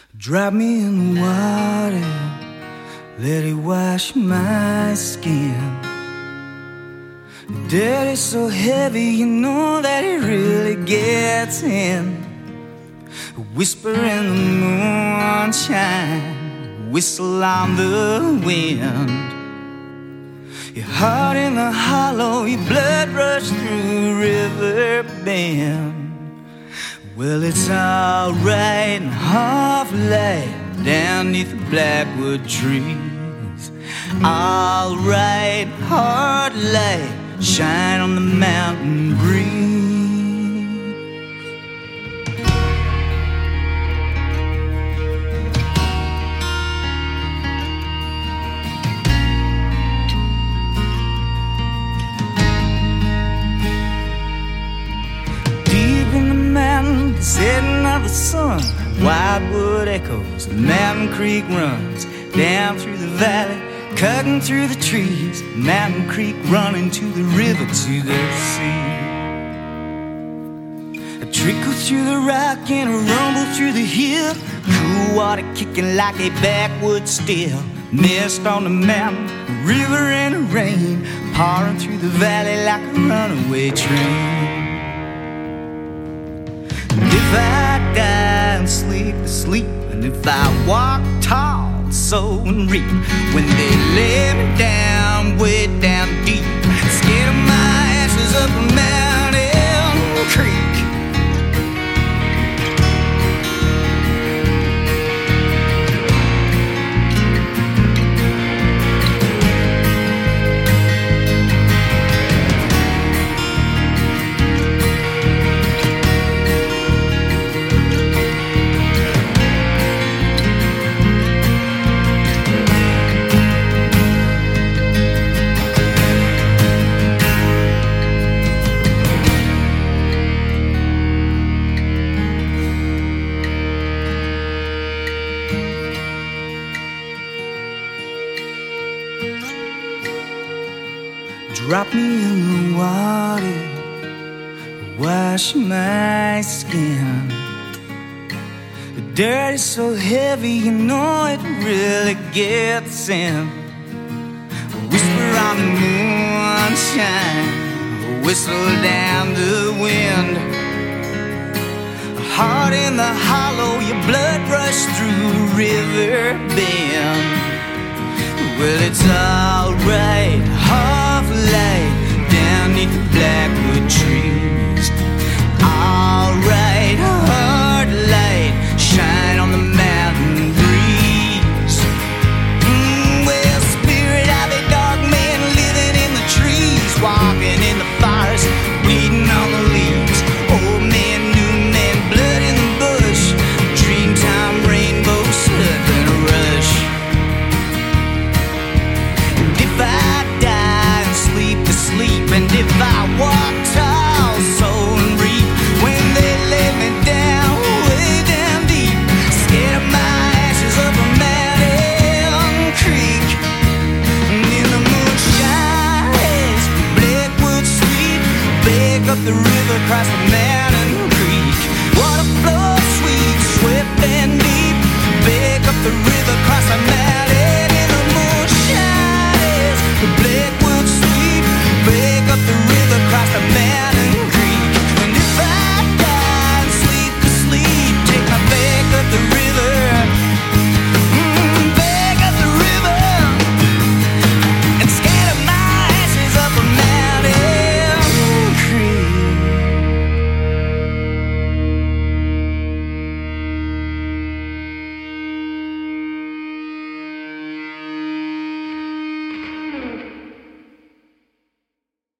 Drop me in the water, let it wash my skin. Dirt is so heavy, you know that it really gets in. Whisper in the moonshine, whistle on the wind. Your heart in the hollow, your blood rush through river bend. Well, it's alright, half light down neath the blackwood trees. Alright, hard light shine on the mountain breeze. Setting of the sun, wildwood echoes, Mountain Creek runs down through the valley, cutting through the trees. Mountain Creek running to the river, to the sea. A trickle through the rock and a rumble through the hill, cool water kicking like a backwoods still. Mist on the mountain, a river and a rain, pouring through the valley like a runaway train. If I die and sleep the sleep, and if I walk tall, sow and reap, when they lay me down, way down deep, scatter my ashes up a mountain creek. Drop me in the water, wash my skin. The dirt is so heavy, you know it really gets in. Whisper on the moonshine, whistle down the wind. A heart in the hollow, your blood rush through river bend. Well, it's alright, half light down neath the blackwood tree.